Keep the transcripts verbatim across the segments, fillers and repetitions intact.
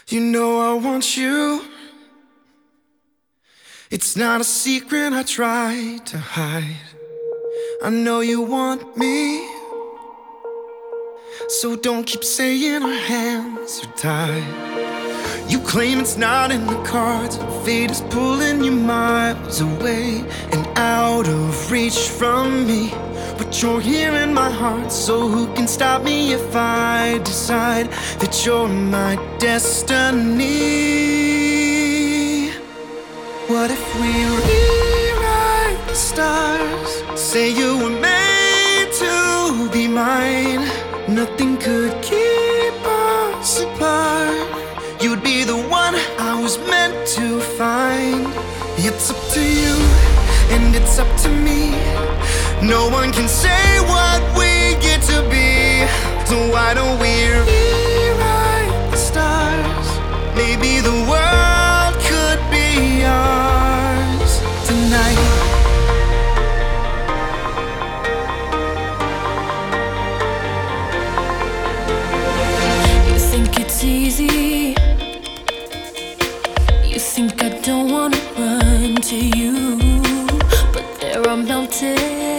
You know I want you. It's not a secret I try to hide. I know you want me, so don't keep saying our hands are tied. You claim it's not in the cards, fate is pulling you miles away and out of reach from me. But you're here in my heart, so who can stop me if I decide that you're my destiny? What if we rewrite the stars? Say you were made to be mine. Nothing could keep us apart. You'd be the one I was meant to find. It's up to you, and it's up to me. No one can say what we get to be. So why don't we rewrite the stars? Maybe the world could be ours tonight. You think it's easy? You think I don't wanna run to you? But there are mountains,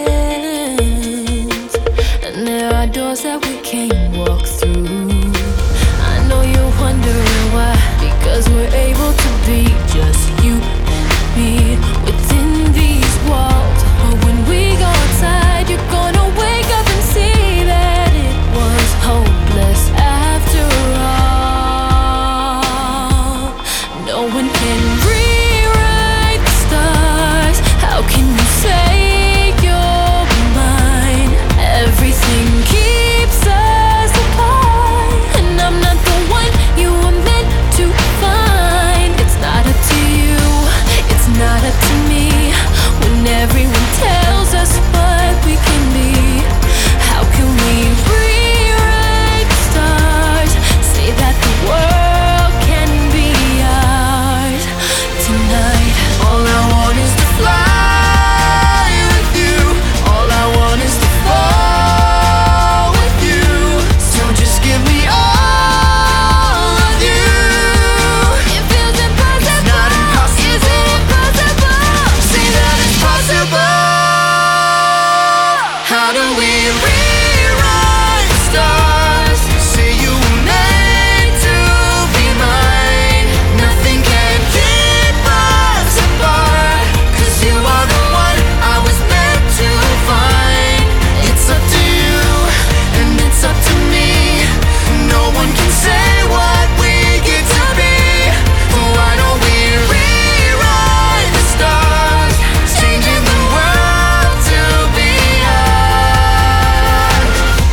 and there are doors that we can't walk through. I know you're wondering why, because we're able to be just you and me within these walls. But when we go outside, you're gonna wake up and see that it was hopeless after all. No one can rewrite the stars. How can you say you're mine? Everything keeps us apart, and I'm not the one you were meant to find. It's not up to you, it's not up to me. When everyone tells us what we can be, how can we rewrite the stars? Say that the world can be ours tonight. All I want is to fly with you. All I want is to fall with you. So just give me all of you. It feels impossible. It's not impossible. Is it impossible? Say that it's possible. How do we rewrite the stars? Say you were made to be mine. Nothing can keep us apart, 'cause you are the one I was meant to find. It's up to you, and it's up to me. No one can say what we get to be. Why don't we rewrite the stars? Changing the world to be ours.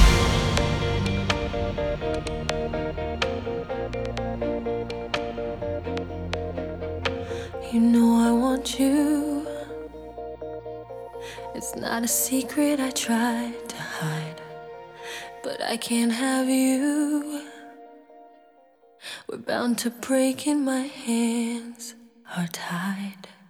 You know I want you. It's not a secret I tried to hide, but I can't have you. We're bound to break, and my hands are tied.